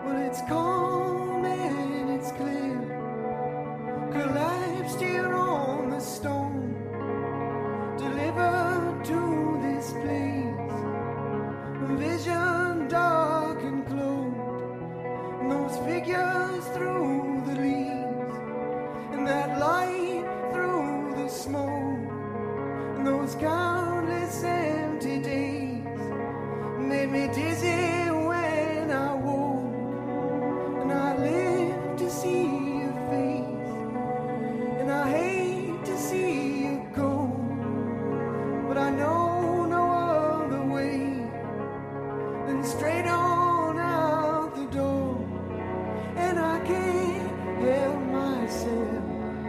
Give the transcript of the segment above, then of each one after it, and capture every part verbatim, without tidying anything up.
Well, it's calm and it's clear, collapsed here on the stone, delivered to this place, vision dark and clothed, and those figures through the leaves, and that light through the smoke, and those countless empty days made me dizzy when I woke, and I live to see your face, and I hate to see you go, but I know no other way than straight on out the door, and I can't help myself,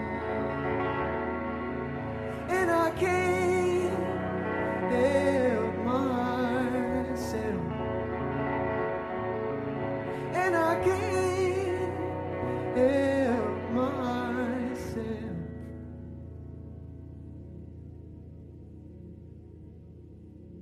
and I can't help myself, and I can't help